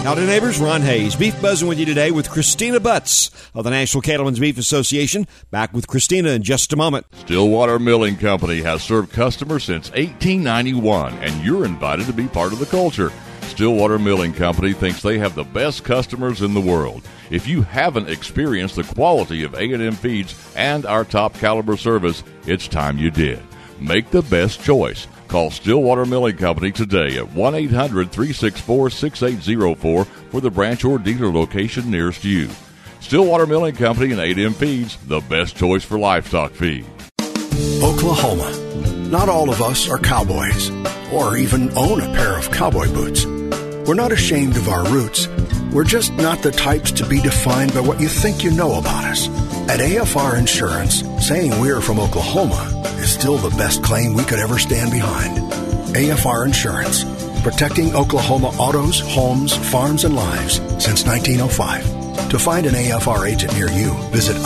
Howdy, neighbors. Ron Hayes, Beef Buzzing with you today with Christina Butts of the National Cattlemen's Beef Association. Back with Christina in just a moment. Stillwater Milling Company has served customers since 1891, and you're invited to be part of the culture. Stillwater Milling Company thinks they have the best customers in the world. If you haven't experienced the quality of A&M feeds and our top caliber service, it's time you did. Make the best choice. Call Stillwater Milling Company today at 1-800-364-6804 for the branch or dealer location nearest you. Stillwater Milling Company and A&M Feeds, the best choice for livestock feed. Oklahoma. Not all of us are cowboys or even own a pair of cowboy boots. We're not ashamed of our roots. We're just not the types to be defined by what you think you know about us. At AFR Insurance, saying we're from Oklahoma is still the best claim we could ever stand behind. AFR Insurance, protecting Oklahoma autos, homes, farms, and lives since 1905. To find an AFR agent near you, visit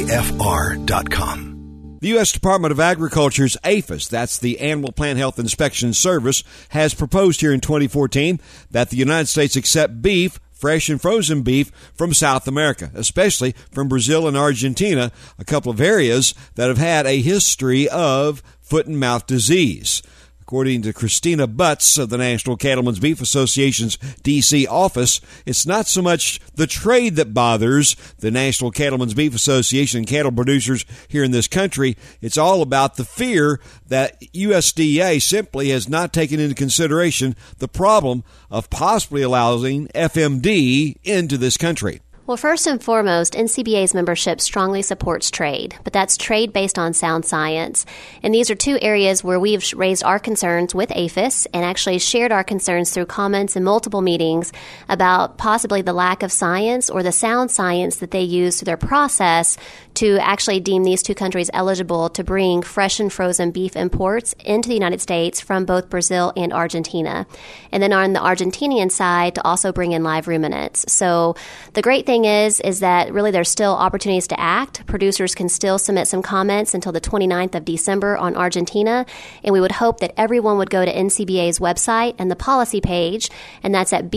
iafr.com. The U.S. Department of Agriculture's APHIS, that's the Animal Plant Health Inspection Service, has proposed here in 2014 that the United States accept beef, fresh and frozen beef, from South America, especially from Brazil and Argentina, a couple of areas that have had a history of foot and mouth disease. According to Christina Butts of the National Cattlemen's Beef Association's D.C. office, it's not so much the trade that bothers the National Cattlemen's Beef Association and cattle producers here in this country. It's all about the fear that USDA simply has not taken into consideration the problem of possibly allowing FMD into this country. Well, first and foremost, NCBA's membership strongly supports trade, but that's trade based on sound science. And these are two areas where we've raised our concerns with APHIS and actually shared our concerns through comments in multiple meetings about possibly the lack of science or the sound science that they use through their process to actually deem these two countries eligible to bring fresh and frozen beef imports into the United States from both Brazil and Argentina. And then on the Argentinian side, to also bring in live ruminants. So the great thing is that really there's still opportunities to act. Producers can still submit some comments until the 29th of December on Argentina, and we would hope that everyone would go to NCBA's website and the policy page, and that's at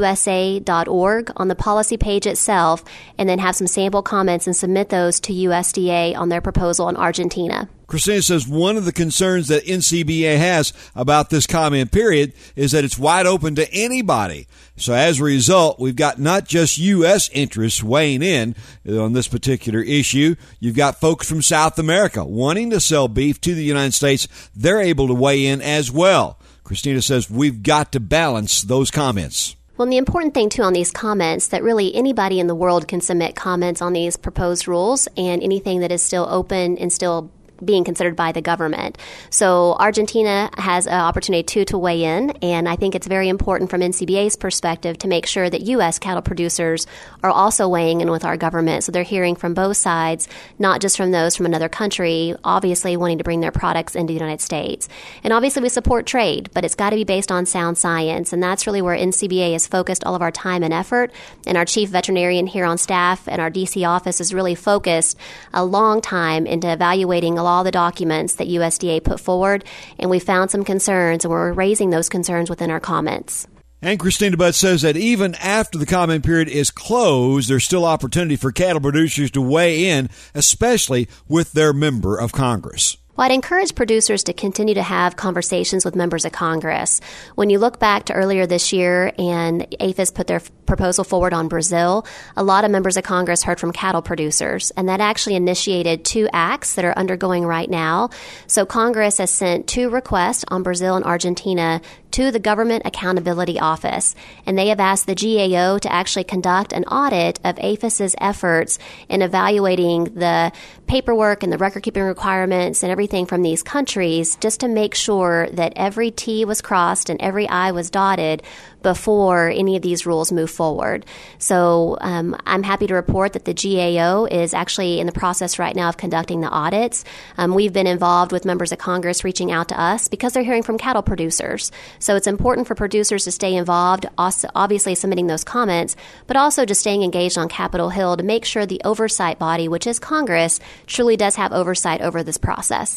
beefusa.org on the policy page itself, and then have some sample comments and submit those to USDA on their proposal on Argentina. Christina says one of the concerns that NCBA has about this comment period is that it's wide open to anybody. So as a result, we've got not just U.S. interests weighing in on this particular issue. You've got folks from South America wanting to sell beef to the United States. They're able to weigh in as well. Christina says we've got to balance those comments. Well, and the important thing, too, on these comments, that really anybody in the world can submit comments on these proposed rules and anything that is still open and still being considered by the government. So Argentina has an opportunity, too, to weigh in, and I think it's very important from NCBA's perspective to make sure that U.S. cattle producers are also weighing in with our government. So they're hearing from both sides, not just from those from another country, obviously wanting to bring their products into the United States. And obviously we support trade, but it's got to be based on sound science, and that's really where NCBA has focused all of our time and effort. And our chief veterinarian here on staff and our D.C. office is really focused a long time into evaluating all the documents that USDA put forward, and we found some concerns, and we're raising those concerns within our comments. And Christina Butts says that even after the comment period is closed, there's still opportunity for cattle producers to weigh in, especially with their member of Congress. Well, I'd encourage producers to continue to have conversations with members of Congress. When you look back to earlier this year and APHIS put their proposal forward on Brazil, a lot of members of Congress heard from cattle producers, and that actually initiated 2 acts that are undergoing right now. So Congress has sent 2 requests on Brazil and Argentina to the Government Accountability Office, and they have asked the GAO to actually conduct an audit of APHIS's efforts in evaluating the paperwork and the record-keeping requirements and everything from these countries, just to make sure that every T was crossed and every I was dotted before any of these rules move forward. So I'm happy to report that the GAO is actually in the process right now of conducting the audits. We've been involved with members of Congress reaching out to us because they're hearing from cattle producers. So it's important for producers to stay involved, also obviously submitting those comments, but also just staying engaged on Capitol Hill to make sure the oversight body, which is Congress, truly does have oversight over this process.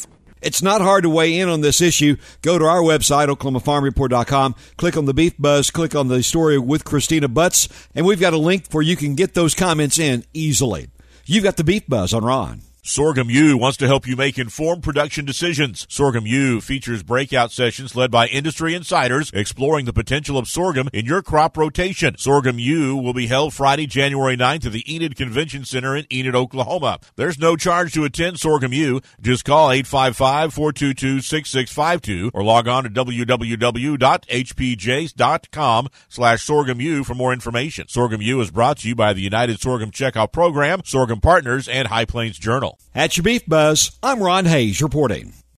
It's not hard to weigh in on this issue. Go to our website, OklahomaFarmReport.com, click on the Beef Buzz, click on the story with Christina Butts, and we've got a link where you can get those comments in easily. You've got the Beef Buzz on Ron. Sorghum U wants to help you make informed production decisions. Sorghum U features breakout sessions led by industry insiders exploring the potential of sorghum in your crop rotation. Sorghum U will be held Friday, January 9th at the Enid Convention Center in Enid, Oklahoma. There's no charge to attend Sorghum U. Just call 855-422-6652 or log on to www.hpjace.com/Sorghum U for more information. Sorghum U is brought to you by the United Sorghum Checkout Program, Sorghum Partners, and High Plains Journal. At your Beef Buzz, I'm Ron Hayes reporting.